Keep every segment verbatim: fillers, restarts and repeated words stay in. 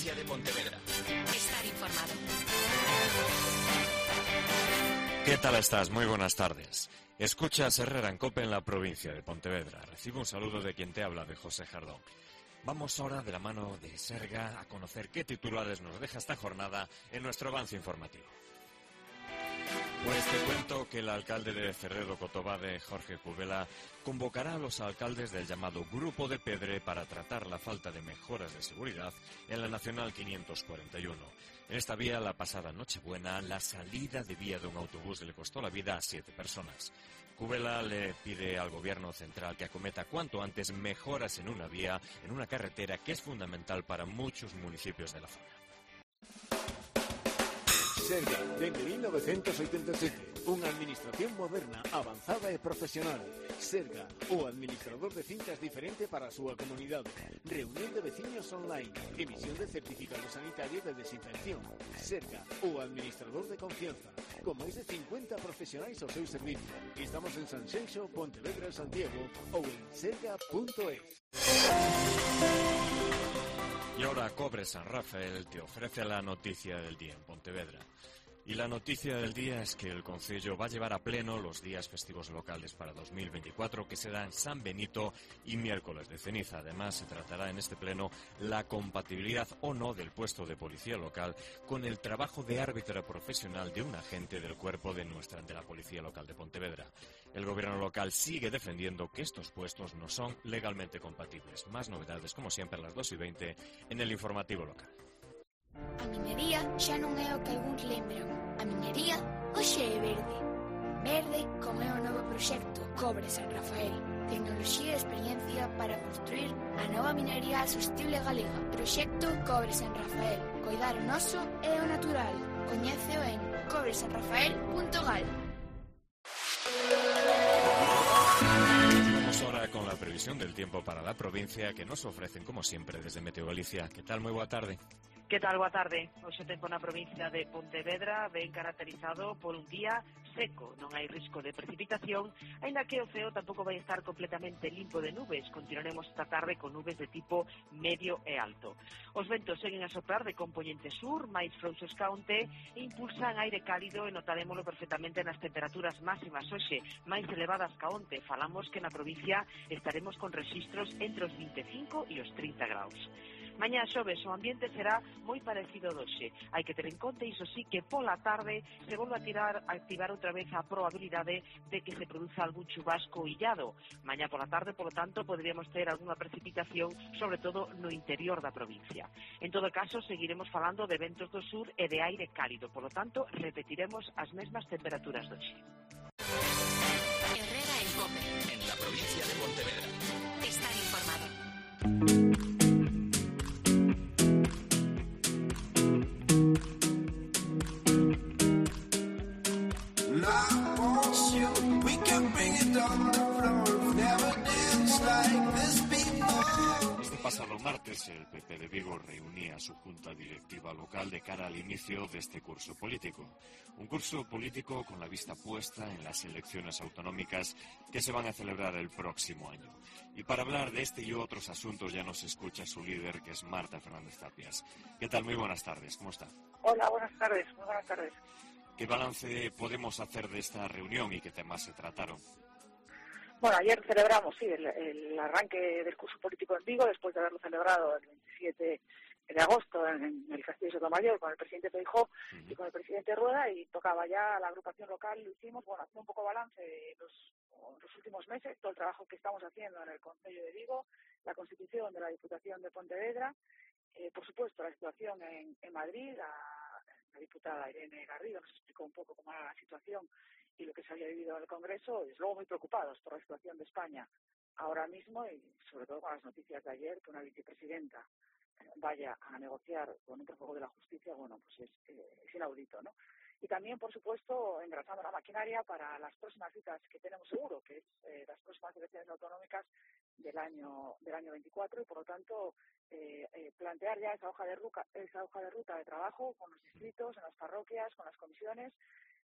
provincia de Pontevedra. Estar informado. ¿Qué tal estás? Muy buenas tardes. Escuchas Herrera en Cope en la provincia de Pontevedra. Recibo un saludo de quien te habla, de José Jardón. Vamos ahora de la mano de Serga a conocer qué titulares nos deja esta jornada en nuestro avance informativo. Pues te cuento que el alcalde de Cerredo Cotobade, Jorge Cubela, convocará a los alcaldes del llamado Grupo de Pedre para tratar la falta de mejoras de seguridad en la Nacional quinientos cuarenta y uno. En esta vía, la pasada Nochebuena, la salida de vía de un autobús le costó la vida a siete personas. Cubela le pide al gobierno central que acometa cuanto antes mejoras en una vía, en una carretera que es fundamental para muchos municipios de la zona. Serga, dende mil novecentos oitenta e sete, unha administración moderna, avanzada e profesional. Serga, o administrador de fincas diferente para a súa comunidade. Reunión de veciños online, emisión de certificado sanitario de desinfección. Serga, o administrador de confianza, con máis de cincuenta profesionais ao seu servicio. Estamos en Sanxenxo, Pontevedra, Santiago ou en serga punto es. Y ahora Cobre San Rafael te ofrece la noticia del día en Pontevedra. Y la noticia del día es que el Concello va a llevar a pleno los días festivos locales para dos mil veinticuatro, que serán San Benito y miércoles de ceniza. Además, se tratará en este pleno la compatibilidad o no del puesto de policía local con el trabajo de árbitro profesional de un agente del cuerpo de nuestra de la Policía Local de Pontevedra. El gobierno local sigue defendiendo que estos puestos no son legalmente compatibles. Más novedades, como siempre, a las dos y veinte en el informativo local. A minería xa non é o que algúns lembran. A minería hoxe é verde. Verde como é o novo proxecto Cobre San Rafael. Tecnoloxía e experiencia para construir a nova minería sostible galega. Proxecto Cobre San Rafael. Coidar o noso e o natural. Coñéceo en cobre san rafael punto gal. Vamos ahora con la previsión del tiempo para la provincia que nos ofrecen, como siempre, desde Meteo Galicia. ¿Qué tal? Muy buena tarde. Que tal? Boa tarde. Hoxe o tempo na provincia de Pontevedra ven caracterizado por un día seco. Non hai risco de precipitación, aínda que o ceo tampouco vai estar completamente limpo de nubes. Continuaremos esta tarde con nubes de tipo medio e alto. Os ventos seguen a soprar de componente sur, máis frouxos ca onte, e impulsan aire cálido e notarémoslo perfectamente nas temperaturas máximas hoxe, máis elevadas ca onte. Falamos que na provincia estaremos con registros entre os vinte e cinco e os trinta graus. Mañá xoves o ambiente será moi parecido ao doxe. Hai que ter en conta, iso sí, que pola tarde se volve a tirar a activar outra vez a probabilidade de que se produza algún chubasco illado. Mañá pola tarde, polo tanto, poderíamos ter algunha precipitación, sobre todo no interior da provincia. En todo caso, seguiremos falando de ventos do sur e de aire cálido. Polo tanto, repetiremos as mesmas temperaturas doxe. Herrera en Cope. En la provincia de Pontevedra. Estar informado. Este pasado martes, el P P de Vigo reunía a su junta directiva local de cara al inicio de este curso político. Un curso político con la vista puesta en las elecciones autonómicas que se van a celebrar el próximo año. Y para hablar de este y otros asuntos ya nos escucha su líder, que es Marta Fernández Tapias. ¿Qué tal? Muy buenas tardes. ¿Cómo está? Hola, buenas tardes. Muy buenas tardes. ¿Qué balance podemos hacer de esta reunión y qué temas se trataron? Bueno, ayer celebramos, sí, el, el arranque del curso político en Vigo, después de haberlo celebrado el veintisiete de agosto en, en el Castillo de Sotomayor con el presidente Feijóo uh-huh. y con el presidente Rueda, y tocaba ya la agrupación local. Lo hicimos, bueno, haciendo un poco balance de los, los últimos meses, todo el trabajo que estamos haciendo en el Concello de Vigo, la constitución de la Diputación de Pontevedra, eh, por supuesto la situación en, en Madrid. La, la diputada Irene Garrido nos explicó un poco cómo era la situación y lo que se había vivido en el Congreso, y luego muy preocupados por la situación de España ahora mismo, y sobre todo con las noticias de ayer, que una vicepresidenta vaya a negociar con un prófugo de la justicia. Bueno, pues es, eh, es inaudito, ¿no? Y también, por supuesto, engrasando la maquinaria para las próximas citas que tenemos seguro, que es eh, las próximas elecciones autonómicas del año del año veinticuatro, y por lo tanto eh, eh, plantear ya esa hoja de ruta, esa hoja de ruta de trabajo con los distritos, en las parroquias, con las comisiones,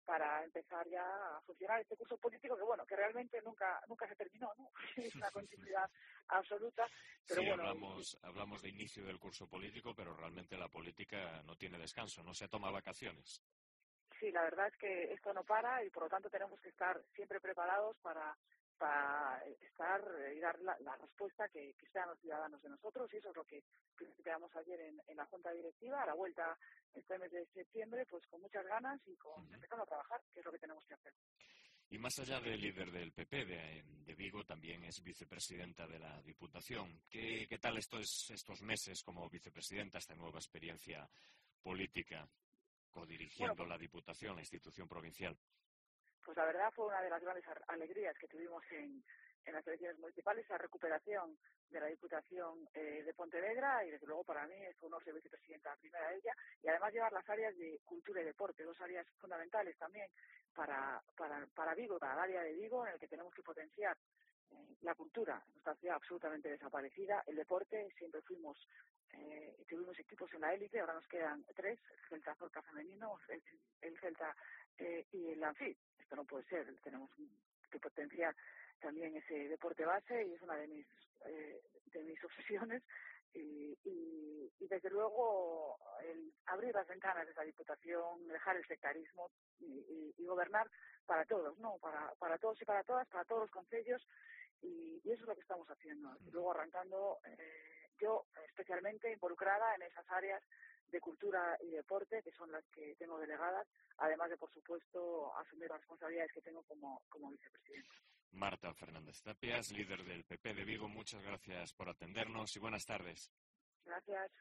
para empezar ya a funcionar este curso político que, bueno, que realmente nunca nunca se terminó, ¿no? Es una continuidad absoluta, pero sí, bueno... hablamos, hablamos de inicio del curso político, pero realmente la política no tiene descanso, no se toma vacaciones. Sí, la verdad es que esto no para y por lo tanto tenemos que estar siempre preparados para... para estar y dar la, la respuesta que, que esperan los ciudadanos de nosotros, y eso es lo que planteamos ayer en, en la Junta Directiva, a la vuelta este mes de septiembre, pues con muchas ganas y con uh-huh. empezando a trabajar, que es lo que tenemos que hacer. Y más allá del líder del P P de, de Vigo, también es vicepresidenta de la Diputación. ¿Qué, qué tal estos, estos meses como vicepresidenta, esta nueva experiencia política, codirigiendo bueno, la Diputación, la institución provincial? Pues la verdad fue una de las grandes alegrías que tuvimos en, en las elecciones municipales, la recuperación de la Diputación eh, de Pontevedra, y desde luego para mí es un honor ser vicepresidenta primera de ella, y además llevar las áreas de cultura y deporte, dos áreas fundamentales también para, para, para Vigo, para el área de Vigo, en el que tenemos que potenciar eh, la cultura, nuestra ciudad absolutamente desaparecida, el deporte, siempre fuimos, eh, tuvimos equipos en la élite, ahora nos quedan tres, el Celta Zorca femenino, el, el Celta eh, y el Anfit. Esto no puede ser, tenemos que potenciar también ese deporte base y es una de mis eh, de mis obsesiones y, y, y desde luego el abrir las ventanas de esa Diputación, dejar el sectarismo y, y, y gobernar para todos, no para para todos y para todas, para todos los concellos, y, y eso es lo que estamos haciendo. Y luego arrancando eh, yo especialmente involucrada en esas áreas de cultura y deporte, que son las que tengo delegadas, además de, por supuesto, asumir las responsabilidades que tengo como, como vicepresidenta. Marta Fernández Tapias, líder del P P de Vigo, muchas gracias por atendernos y buenas tardes. Gracias.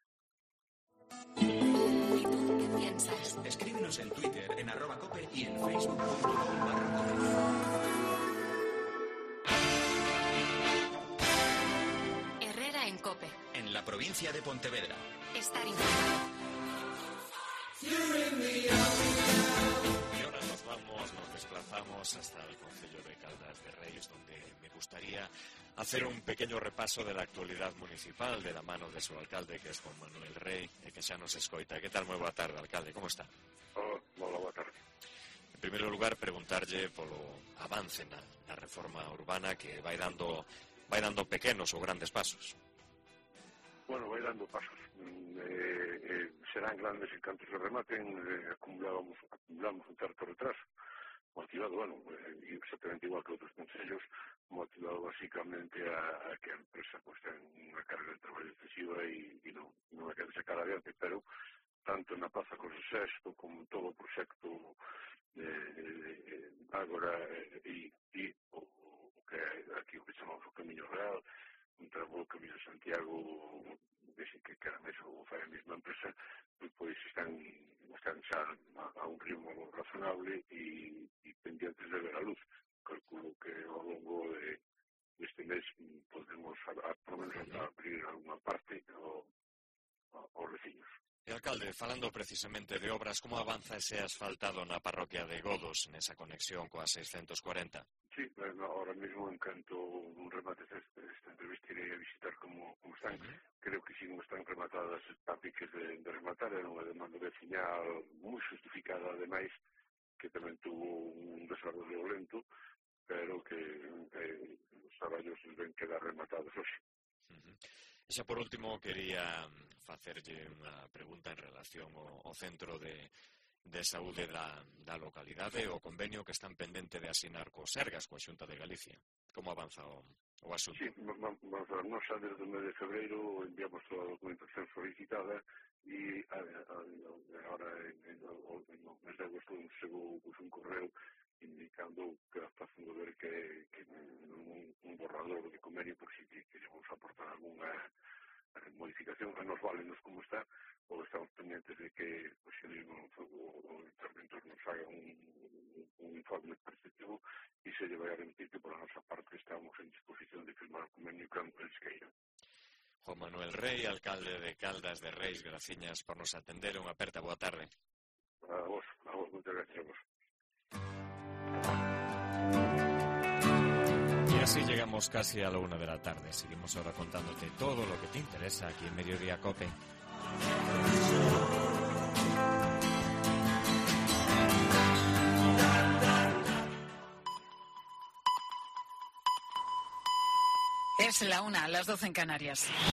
¿Y tú qué piensas? Escríbenos en Twitter, en arroba cope y en facebook punto com barra cope. Herrera en Cope. En la provincia de Pontevedra. Estar informado. Y ahora nos vamos, nos desplazamos hasta el concello de Caldas de Reis, donde me gustaría hacer un pequeño repaso de la actualidad municipal de la mano de su alcalde, que es Juan Manuel Rey, e que xa nos escoita. Que tal? Moi boa tarde, alcalde, como está? Oh, boa, boa tarde. En primeiro lugar, preguntarlle polo avance na, na reforma urbana, que vai dando vai dando pequenos ou grandes pasos. Bueno, vai dando pasos. Eh, eh, serán grandes en canto se rematen, eh, acumulamos, acumulamos un certo retraso, motivado, bueno, eh, exactamente igual que outros concellos, motivado basicamente a, a que a empresa pues, ten unha carga de traballo excesiva e, e non, non a quere sacar adiante, pero tanto na Plaza José sexto como todo o proxecto eh, agora e, e o, o que aquí o que chamamos o Camiño Real, un tramo do Camiño de Santiago, dese que cada mes o fai a mesma empresa, pois están, están xa a, a un ritmo razonable e, e pendientes de ver a luz. Calculo que ao longo de este mes podemos, a, a, por menos, abrir alguna parte aos veciños. E, alcalde, falando precisamente de obras, como avanza ese asfaltado na parroquia de Godos, nesa conexión coa seiscentos cuarenta? Sí, bueno, ahora mismo, en canto un remate esta, esta entrevista, iré a visitar como, como están. Uh-huh. Creo que sí, non están rematadas a piques de, de rematar, era unha demanda veciñal moi justificada, ademais, que tamén tuvo un desarrollo lento, pero que eh, os traballos ven quedar rematados hoxe. Uh-huh. E xa por último, quería facerlle unha pregunta en relación ao, ao centro de de saúde da, da localidade, o convenio que están pendente de asinar co Sergas, coa Xunta de Galicia. Como avanza o, o asunto? Sí, vamos a ver, nos xa desde o mes de febreiro enviamos toda a documentación solicitada e agora en, en, en o mes de agosto nos chegou pues, un correo indicando que está facendo ver que, que un, un borrador de convenio por si que queremos aportar alguna modificación, que nos valenos como está, ou estamos pendientes de que pues, o interventor nos haga un, un informe perceptivo e se lle vai a remitir que por a nosa parte estamos en disposición de firmar o convenio que eles queiran. Juan Manuel Rey, alcalde de Caldas de Reis, graciñas por nos atender, unha aperta boa tarde. A vos, a vos, moitas gracias a vos. Y así llegamos casi a la una de la tarde. Seguimos ahora contándote todo lo que te interesa aquí en Mediodía Cope. Es la una, las doce en Canarias.